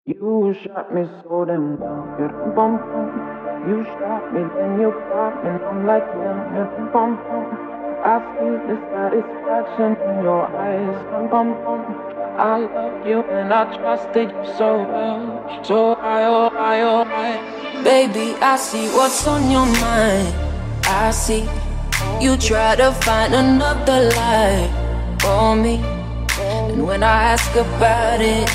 You shot me so damn well, you bum bum. You shot me, then you got me, and I'm like damn, you bum bum. I see the satisfaction in your eyes, bum bum. I love you and I trusted you so well, so I. Baby, I see what's on your mind. I see you try to find another lie for me, and when I ask about it.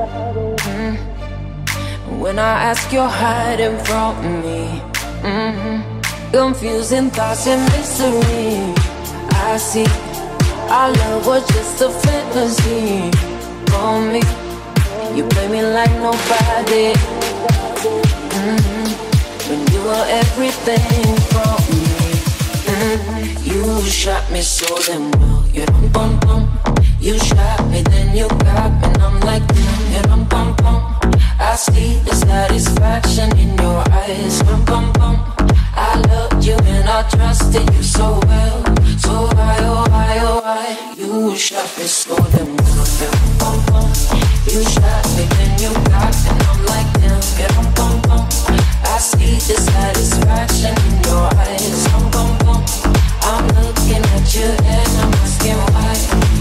When I ask, you're hiding from me. Confusing thoughts and mystery. I see our love was just a fantasy for me. You play me like nobody. When you were everything for me. You shot me so damn well. You dum bum bum. You shot me, then you got me, and I'm like damn. You dum bum bum. I see the satisfaction in your eyes, bum bum bum. I loved you and I trusted you so well, so I. You shot me so damn well, bum bum bum. You shot me, then you got me, and I'm like damn, bum bum bum. I see the satisfaction in your eyes, bum bum bum. I'm looking at you and I'm asking why,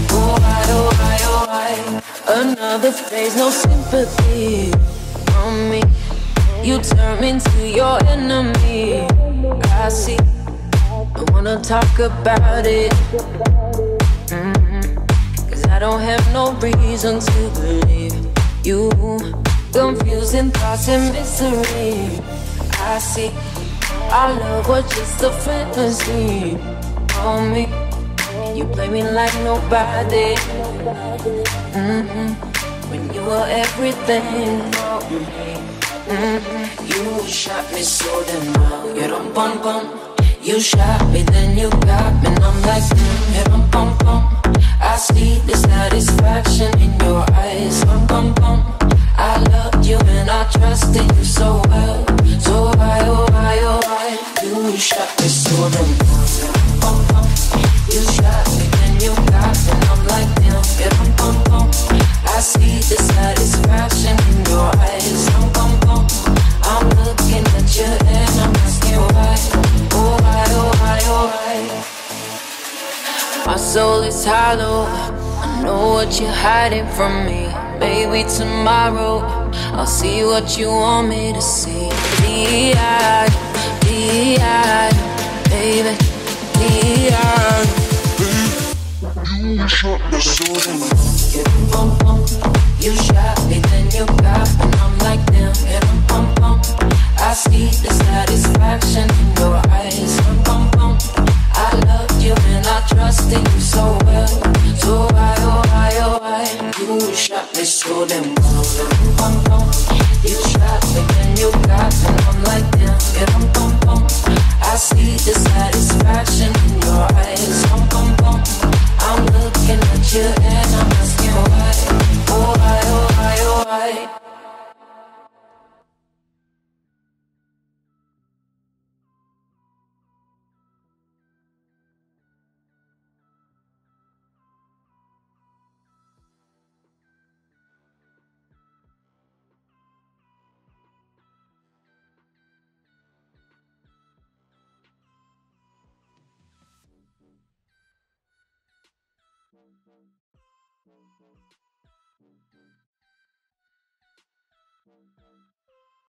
why. Another phase, no sympathy from me. You turn me into your enemy. I see. I wanna talk about it. Cause I don't have no reason to believe you. Confusing thoughts and misery. I see. Our love was just a fantasy for me. You play me like nobody. When you were everything for me. You shot me so damn well. You dum bum bum. You shot me, then you got me, and I'm like you dum bum bum. I see the satisfaction in your eyes, bum bum bum. I loved you and I trusted you so well, so I. You shot me so damn well. Bum bum. You shot me, then you got me, and I'm like damn, bum bum. I see the satisfaction in your eyes, bum bum bum. I'm looking at you and I'm asking why, why. My soul is hollow. I know what you're hiding from me. Maybe tomorrow I'll see what you want me to see. D.I., baby, D.I. You shot me so damn well. Bum bum. You shot me, then you got me, and I'm like damn, bum bum. I see the satisfaction in your eyes, bum bum. I loved you and I trusted you so well, so I. You shot me so damn well. Bum bum. You shot me, then you got me, and I'm like damn, bum bum. I see the satisfaction in your eyes, bum bum. I'm looking at you and I'm asking why, why.